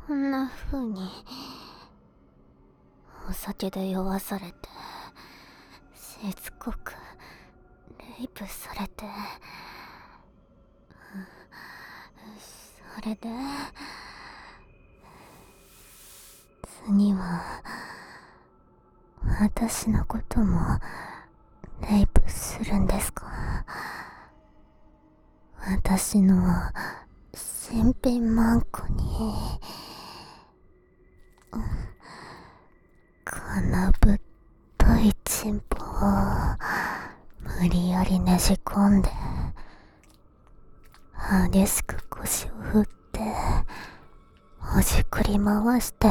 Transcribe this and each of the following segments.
こんな風にお酒で酔わされてしつこくレイプされて、それで次は私のこともレイプするんですか？私の新品マンコにこのぶっといチンポを無理やりねじ込んで激しく腰を振ってほじくり回して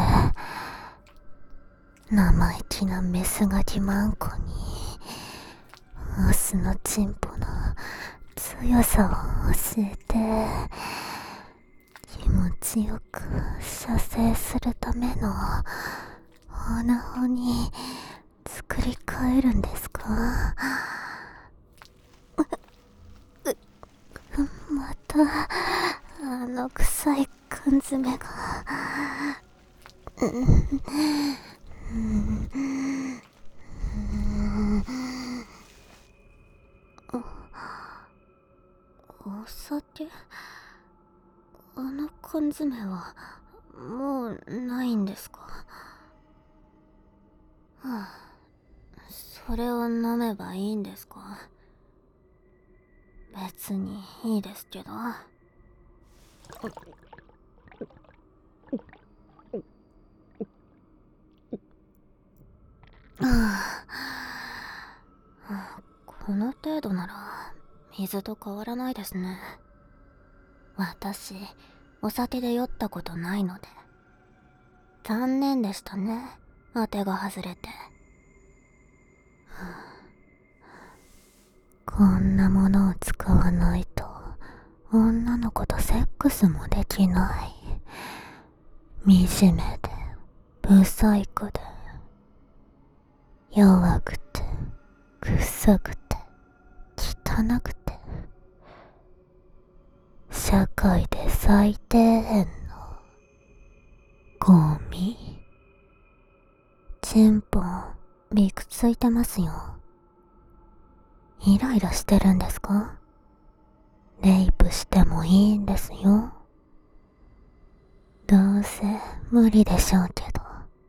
生意気なメスガキマンコにオスのチンポの強さを教えて気持ちよく射精するためのオナホに作り変えるんですか？またあの臭い缶詰がお酒、あの缶詰はもうないんですか？はあ、それを飲めばいいんですか？別にいいですけど。この程度なら水と変わらないですね。私、お酒で酔ったことないので。残念でしたね、当てが外れて。こんなものを使わないと女の子とセックスもできない。惨めで不細工で弱くて臭くて汚くて社会で最低限のゴミ。チンポンびくついてますよ。イライラしてるんですか？レイプしてもいいんですよ。どうせ無理でしょうけど。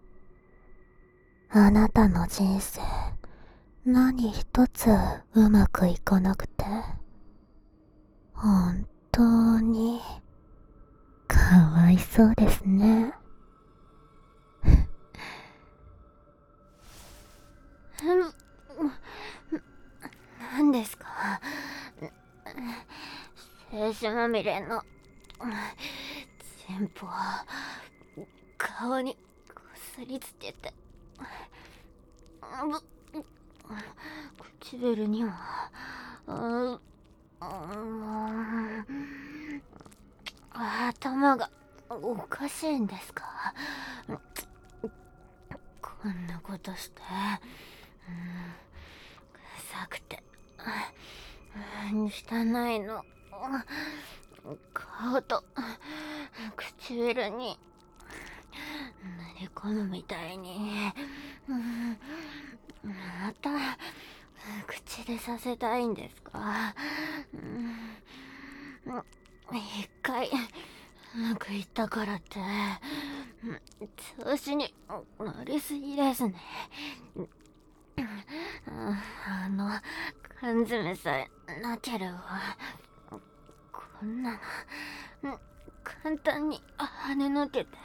あなたの人生何一つうまくいかなくて本当にかわいそうですね。何ですか？青春まみれのチンポ顔にこすりつけて唇には頭がおかしいんですか？こんなことして臭くて汚いの顔と唇に塗り込むみたいにまた口でさせたいんですか？一回うまくいったからって調子に乗りすぎですね。あの缶詰さえなければこんなの簡単に跳ねのけて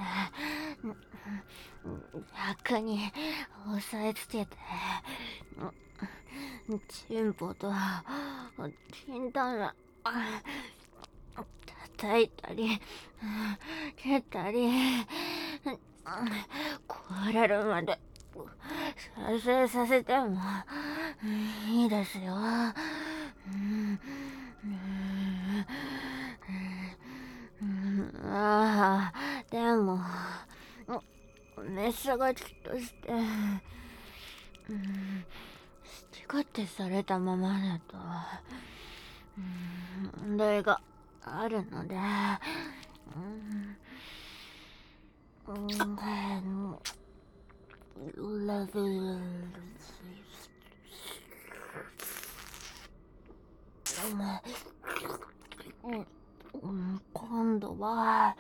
楽に押さえつけてチンポと金玉叩いたり蹴ったり壊れるまで再生させてもいいですよ。ああ、でもメスがきとして好き勝手されたままだと問題があるので、 今度は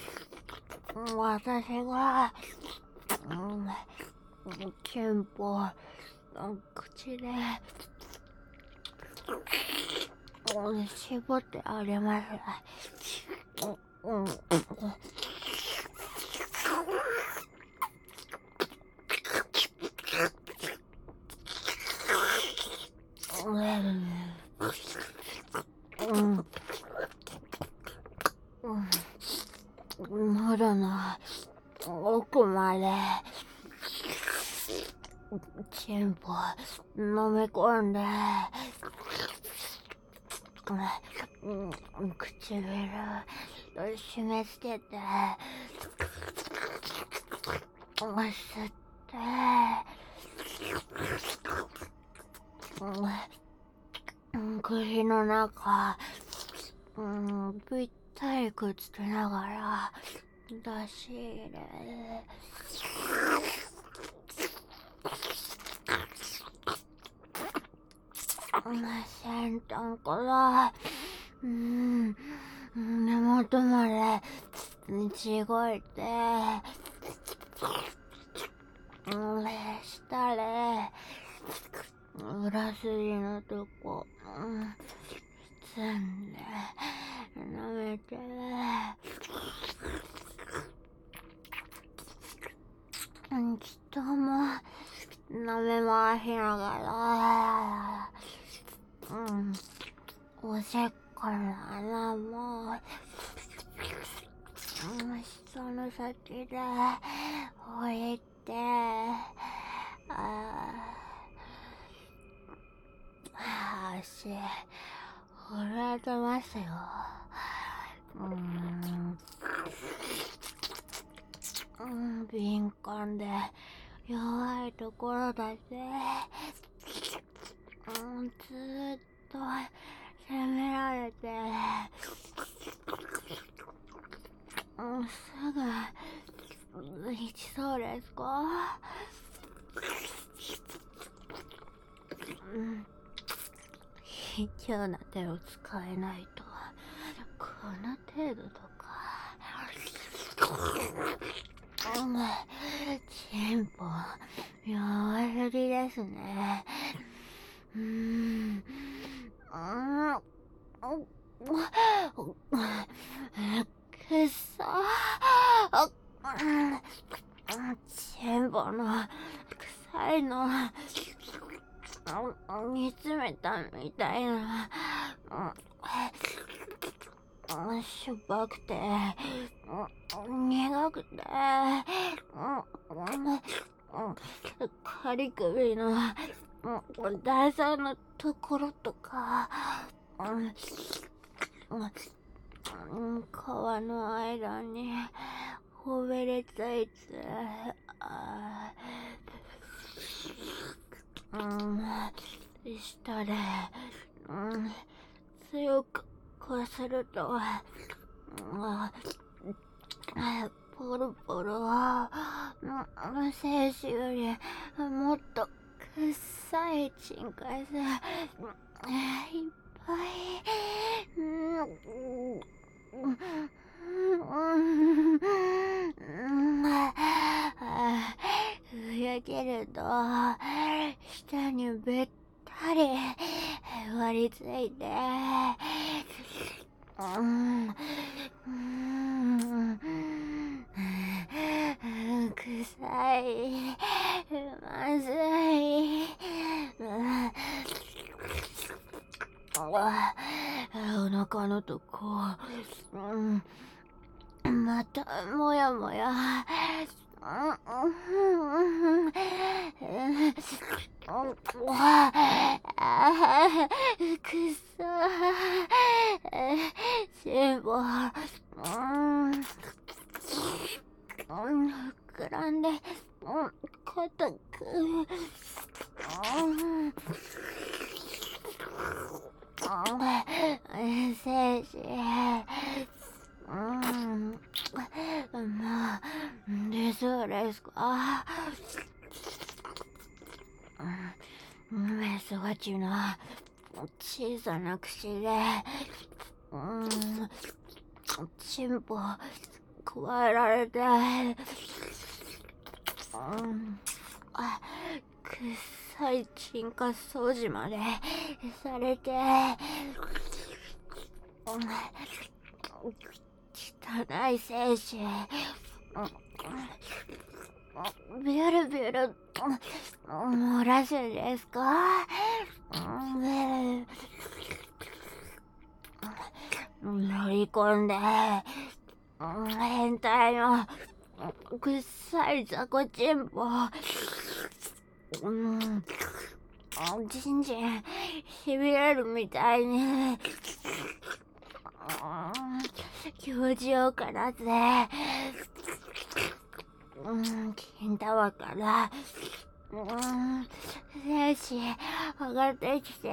私がチンポ口で絞ってあげます。喉の奥までチンポ飲み込んで唇締め付けて吸って口の中ぴったりくっつけながら出し入れ先端から根元までちごいて下で裏筋のとこ包んで舐めて人も舐め回しながらおしっこの穴も下の先で置いて足震えてますよ。敏感で弱いところだけずーっと責められてすぐ行きそうですか？卑怯な手を使えないとこの程度とかチンポ弱すぎですね。くっそチンポの臭いの煮詰めたみたいなしょっぱくて苦くてカリ首の第三のところとか皮の間にほべれついて下で強くこするとポロポロ精子よりもっと臭いチンカスいっぱいふやけると下にべったり割りついて臭いまずいお腹のとこまたもやもやくそチンポ膨らんで硬く精子もうですか？メスガチの小さな口でチンポくわえられて、臭いチンカ掃除までされて、汚い精子ビュルビュル漏らすんですか？乗り込んで変態の臭い雑魚チンポじんじんしびれるみたいに教授をからず金玉から精子上がってきて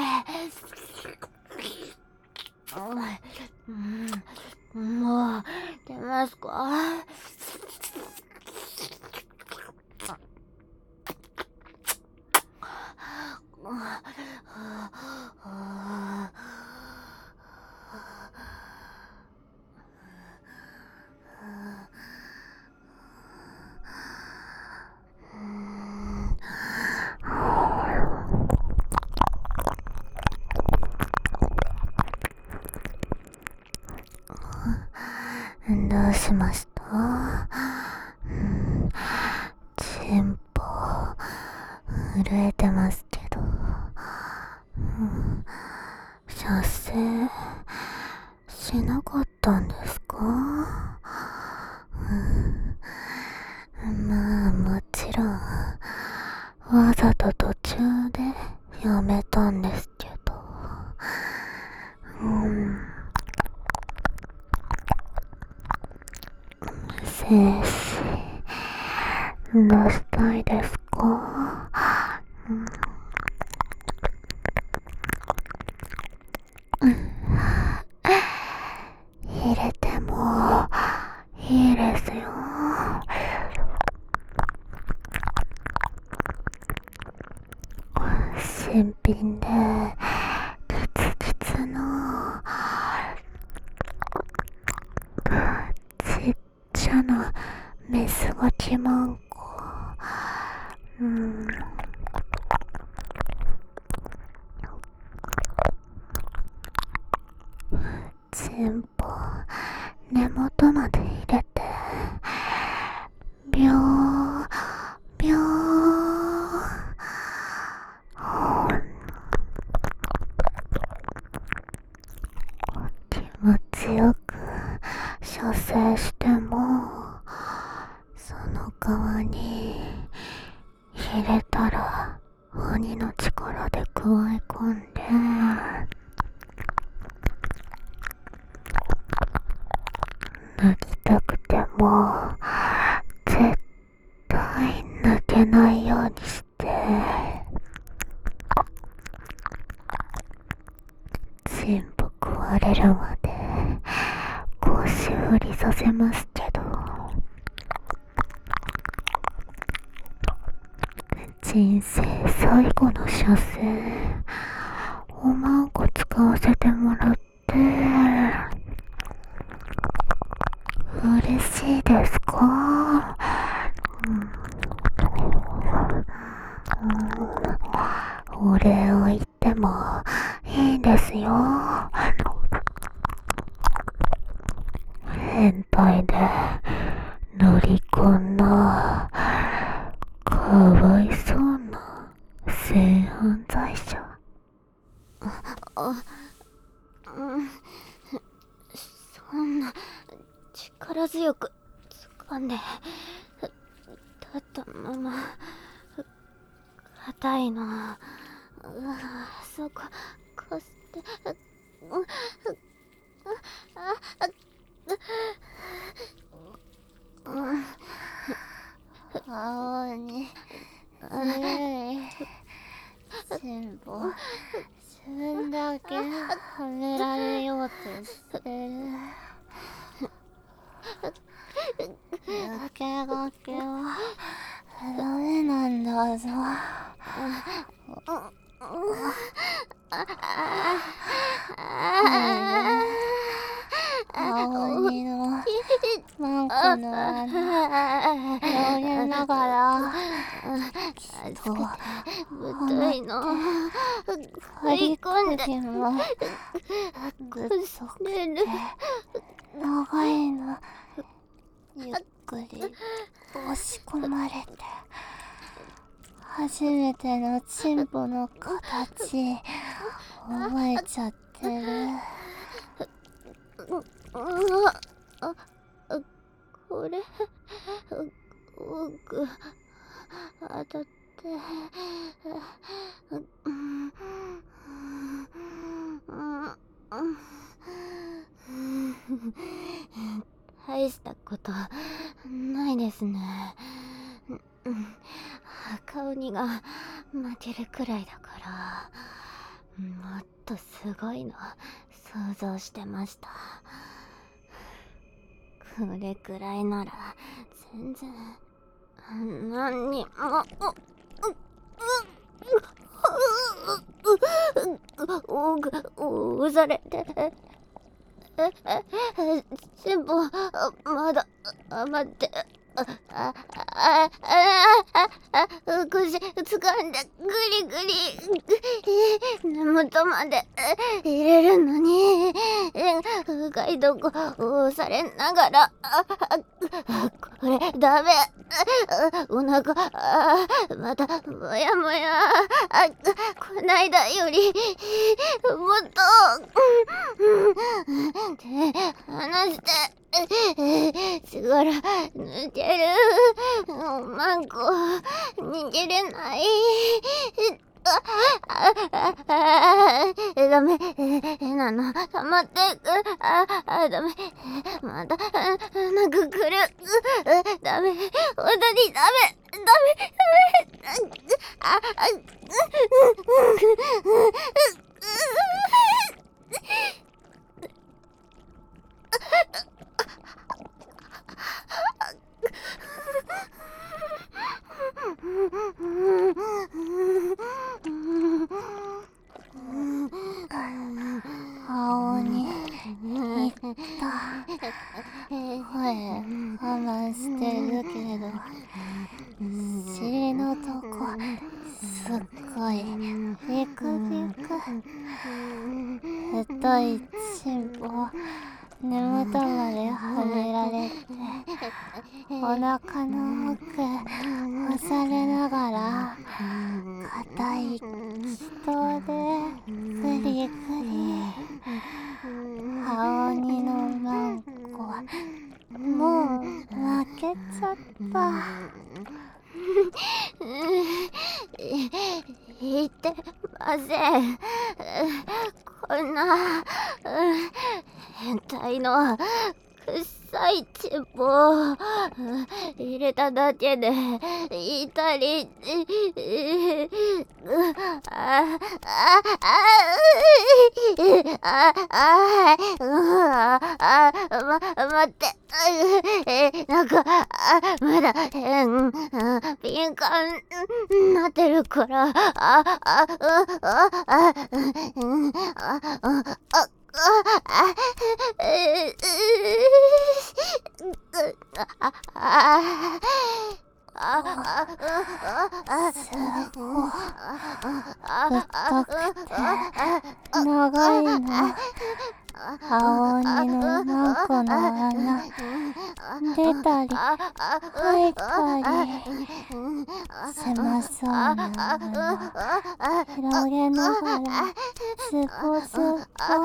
もう出ますか？ どうしました？チンポ震えてますけど、射精しなかったんですか？まあもちろんわざと途中でやめたんですけど、精子出したいですか？入れてもいいですよ。新品でキツキツのちっちゃなメスガキマンコ、チンポ根元まで入れてビョービョー気持ちよく射精しても、その側に入れたら鬼の力でくわえ込んで抜きたくても絶対抜けないようにしてチンポ食われるまで腰振りさせますけど、人生最後の射精おまんこ使わせてもらって嬉しいですか？お礼を言ってもいいですよ。変態で乗り込んだかわいそうな性犯罪者。 そんな力強く掴んで立ったまま硬いのそここすって青に強いチンポ自分だけはめられようとしてる。 抜け駆けはダメなんだぞ。青鬼のマンコの穴広げながらきっとぶといの張り込んでもぐっとくて長いのゆっくり押し込まれて初めてのチンポの形覚えちゃってる。 これ奥当たって大したことないですね。赤鬼が負けるくらいだからもっとすごいの想像してました。これくらいなら全然何にも押されてチンポまだ余って腰掴んでグリグリ根元まで入れるのに深いとこ押されながらこれダメ。お腹またもやもやこないだよりもっと手離して力抜ける。マンコ逃げれない。ダメ。変なの溜まってく。ダメ。またなんか来る。ダメ。本当にダメ。 青鬼言った。声我慢してるけど尻のとこすっごいビクビク。太いチンポ根元まではめられてお腹の奥押されながら硬い気筒でグリグリ。青鬼のマンコはもう負けちゃった。 言ってません。こんな変態の臭いチンポ入れただけで痛り待って。なんかまだ敏感なってるから長いの。青鬼のマンコの穴出たり入ったり狭そうな穴広げながらズボズボ。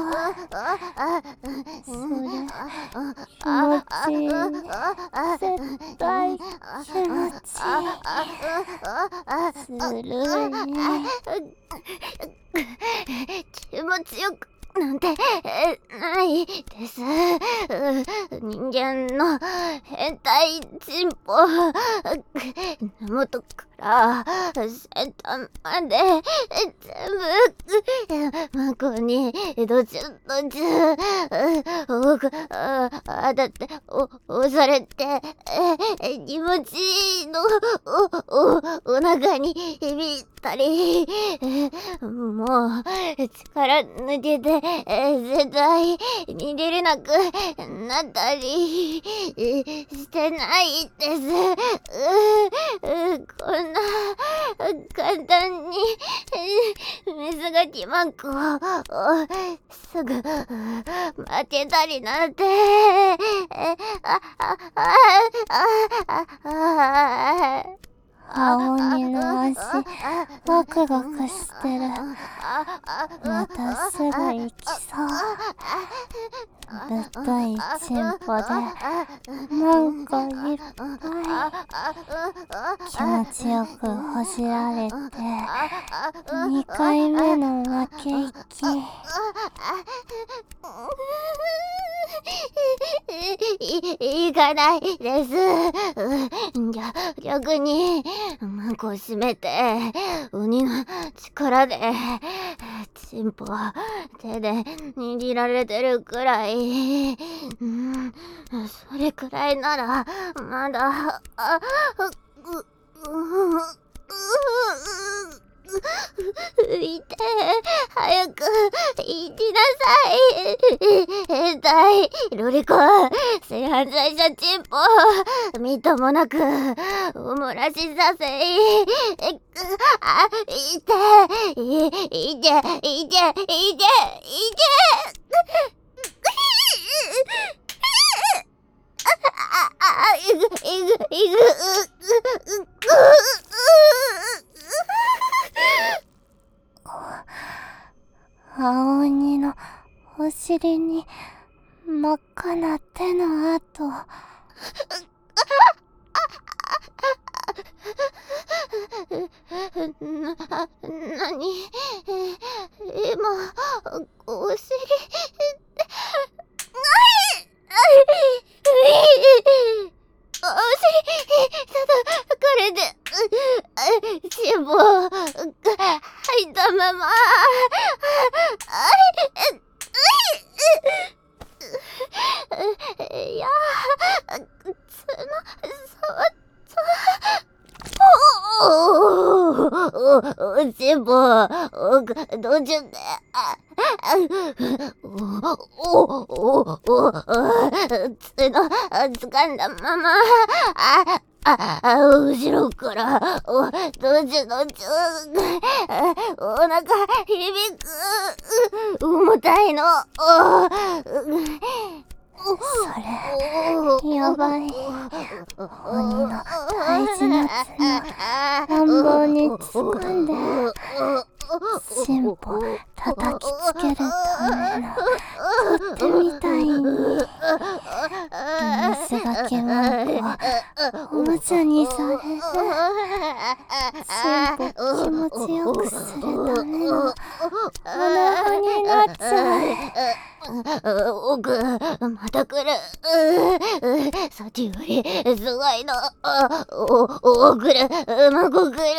それ気持ちいい。絶対気持ちいい。ずるい。 気持ちよくなんてないです。人間の変態チンポ根元かから先端まで全部マコにどちゅどちゅだって押されて気持ちいいのお腹に響いたりもう力抜けて絶対逃げれなくなったりしてないです。こんな簡単に水がきまんこをすぐ負けたりなんて青鬼の足ワクワクしてる。またすぐ行きそう。ぶっといチンポでなんかいっぱい気持ちよくほじられて2回目の負け行き。 行かないです。逆にマコを締めて鬼の力でチンポ手で握られてるくらい、それくらいならまだいて早く行きなさい。変態ロリコン性犯罪者チンポみっともなくおもらしさせいて青鬼のお尻に真っ赤な手の跡。 なに今お尻お尻叩かれてチンポ入ったままいや角触ったチンポどちゅで角掴んだまま後ろからどちゅお腹響く重たいのそれやばい。鬼の大事な角乱暴に掴んでチンポ叩きつけるための取っ手みたいに水がきまんこおもちゃにされる。チンポ気持ちよくするためのお腹になっちゃう。 奥また来る。さっきよりすごいの。来る。マコ来る。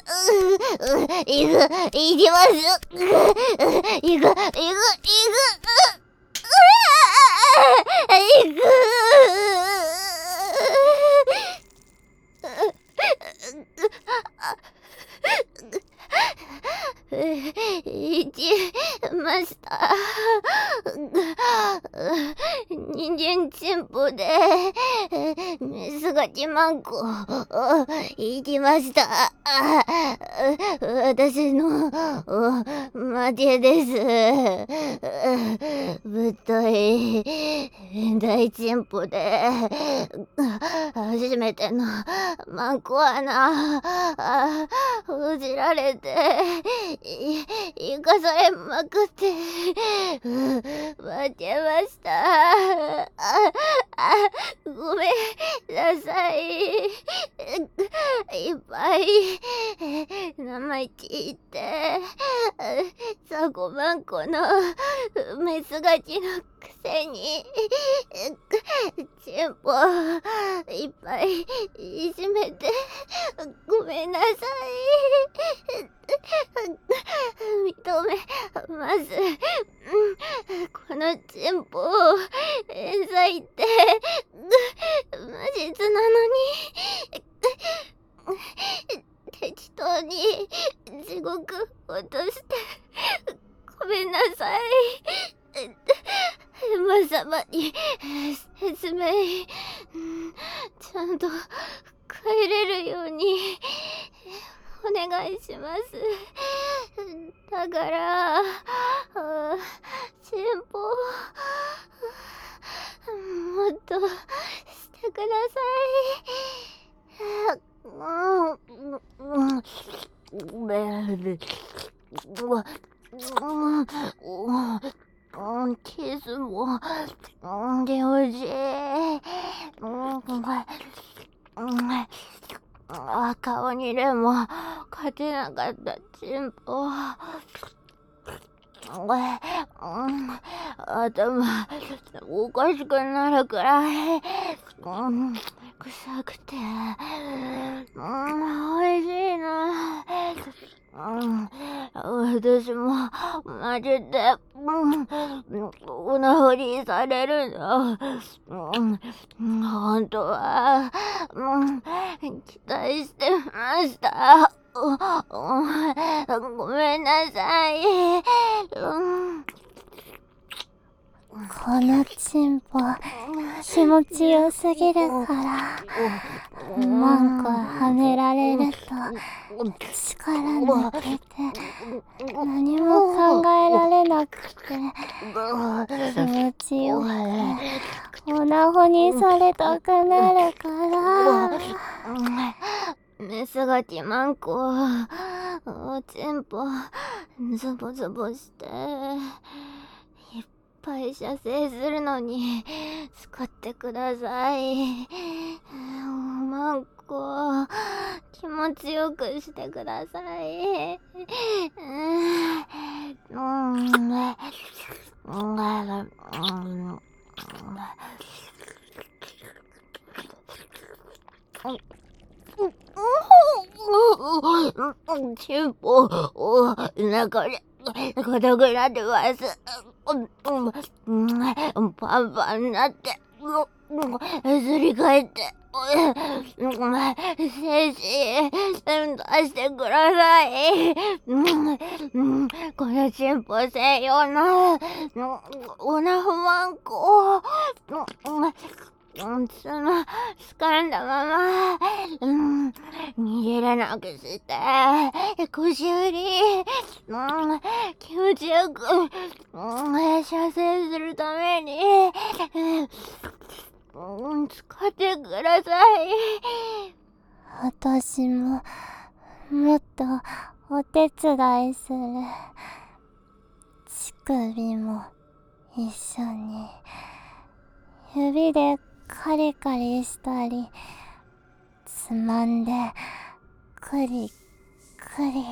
行きます。行く。行きました。人間チンポで水がきまんこ行きました。私の負けです。ぶっとい大チンポで初めてのマンコ穴ほじられて生かされまくって負けました。 ごめんなさい。いっぱい生意気言ってさごまんこのメスガキのくせにチンポいっぱいいじめてごめんなさい。認めます。このチンポ冤罪って無実なのに適当に地獄落としてごめんなさい。エマ様に説明ちゃんと帰れるようにお願いします。だからチンポもっとしてください。キスもでほしい。顔にでも勝てなかったチンポ。頭おかしくなるくらい臭くておいしいな。私もマジでおなほりされるの本当は期待してました。ごめんなさい。 このチンポ気持ちよすぎるからマンコはめられると力抜けて何も考えられなくて気持ちよくてオナホにされたくなるからメスガキマンコチンポズボズボしていっぱい射精するのに使ってください。マンコ気持ちよくしてください。チンポ中で硬くなってます。パンパンになってすり替えて精子出してください。このチンポ専用のオナホマンコ掴んだまま逃げれなくして腰振り気持ちよく射精するために使ってください。 私ももっとお手伝いする。乳首も一緒に指でカリカリしたりつまんでクリクリ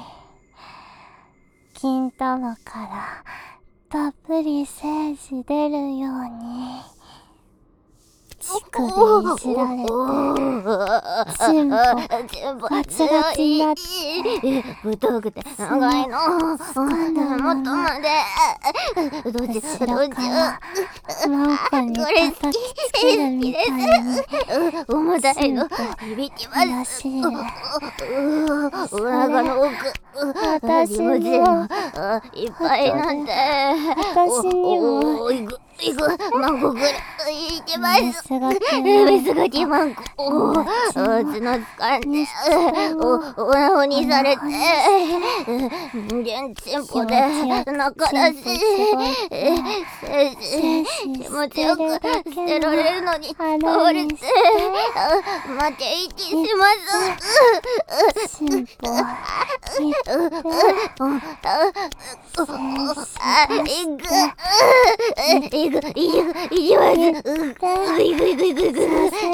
金玉からたっぷり精子出るように乳首いじられてチンポガチガチになって太くて長いのもっとまでどっち後ろからマンコに叩きつけるみたいに重たいの響きます。お腹の奥私もいっぱいなんで私にもいくマンコくらいいきます。 メスガキマンコ角掴んでおなほにされて人間チンポで中出し気持ちよく捨てられるのに倒れて負け息します。 チンポいきます。 いぐいぐいぐいぐい。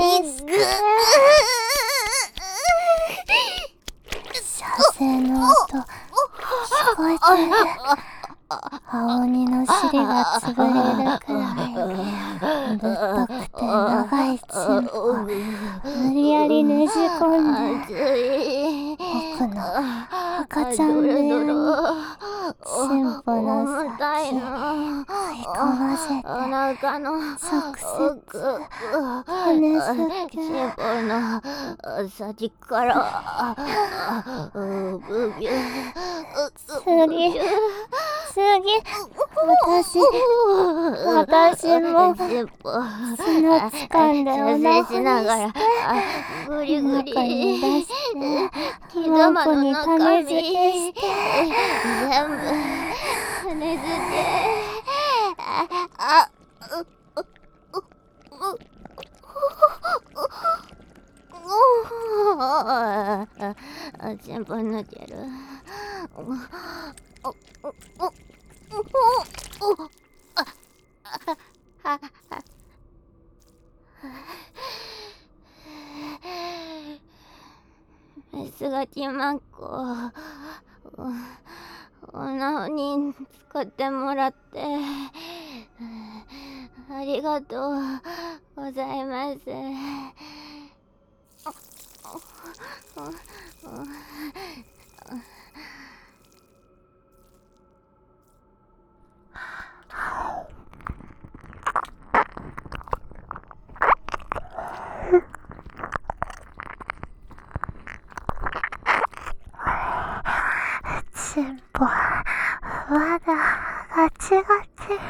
射精の音、聞こえてる。青鬼の尻が潰れるくらい、ぶっとくて長いチンポ、無理やりねじ込んで、僕の赤ちゃん部屋に、チンポの先、吸い込ませて、直接、骨付け、 チンポの先から、 次、私も、砂掴んでお腹しながら、ぐりぐり、 中に出して、 木玉マンコにの中種身、 付けして、 全部、種付け、全部抜ける。メスガキマンコ、女に使ってもらってありがとうございます。 チンポ、まだガチガチ。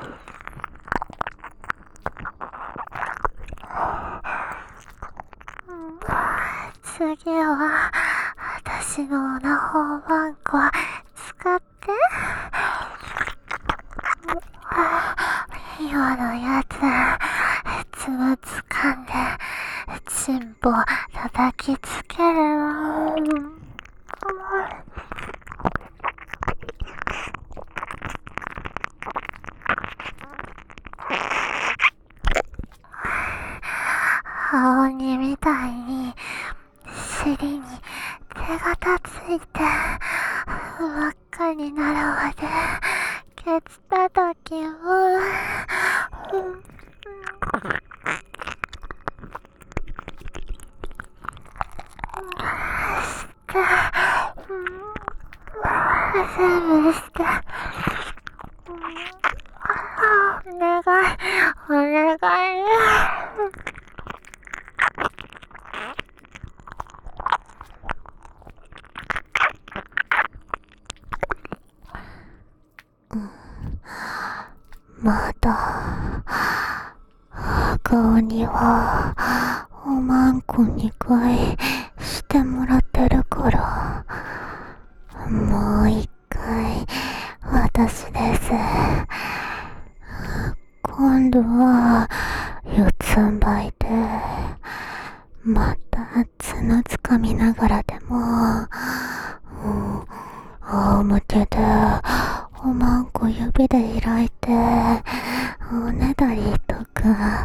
次は私のオナホーマンコ使って。今のやつ、つむ掴んでチンポ叩きつけるわ。青鬼みたいに尻に手がついて真っ赤になるまでケツ叩きをして全部してお願いお願い。まだ赤鬼はおまんこ2回してもらってるから、もう1回私です。今度は四つん這いでまた角掴みながらでも、仰向けでおまんこ指で開いておねだりとか、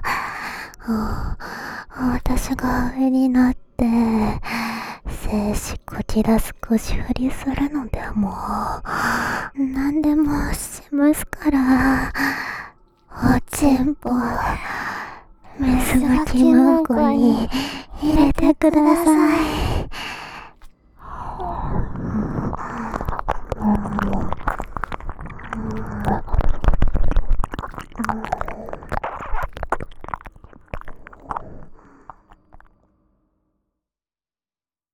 私が上になって精子こちら少し振りするのでも何でもしますから、おちんぽメスガキマンコに入れてください。